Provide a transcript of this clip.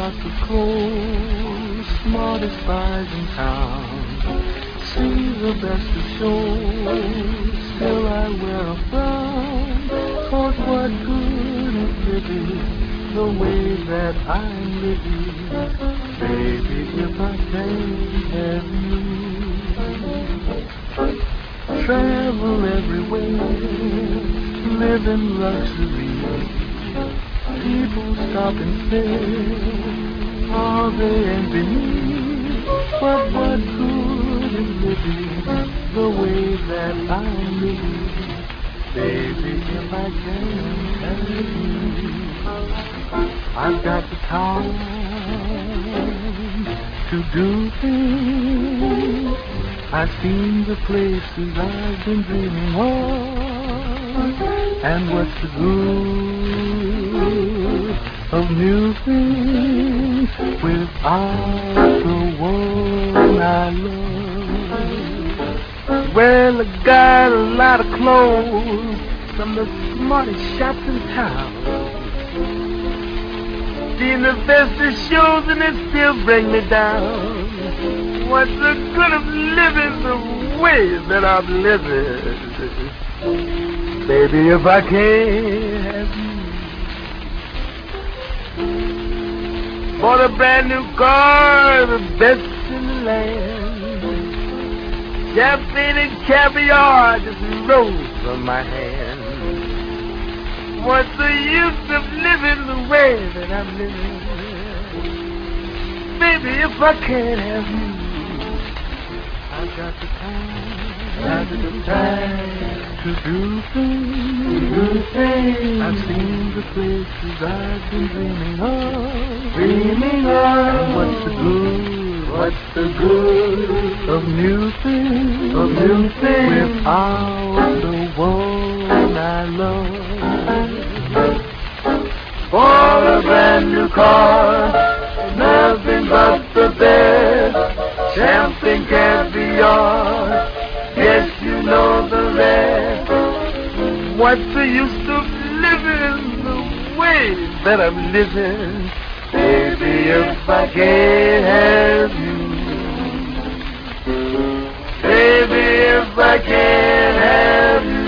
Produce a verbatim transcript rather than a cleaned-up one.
lots of clothes, smartest spies in town. See the best of shows, still I wear a frown. Cause what good is living the way that I'm living? Baby, if I can't have you, travel everywhere, live in luxury. People stop and say, are they envy me? But what good is living the way that I'm living? Baby, if I can't have you, I've got the time to do things. I've seen the places I've been dreaming of. And what's the good of new things without the one I love? Well, I got a lot of clothes from the smartest shops in town. Seen the best of shows and it still bring me down. What's the good of living the way that I'm living? Baby, if I can't have you. Bought a brand new car, the best in the land. Champagne and caviar just rose from my hand. What's the use of living the way that I'm living? Baby, if I can't have you, I've got the time, I've got the time to do things, do things. I've seen the places I've been dreaming of, dreaming of. And what's the good, what's the good of new things, of new things without the one I love? For a brand new car, nothing but the best, champagne caviar. Yes, you know the rest. What's the use of living the way that I'm living? Baby, if I can't have you. Baby, if I can't have you.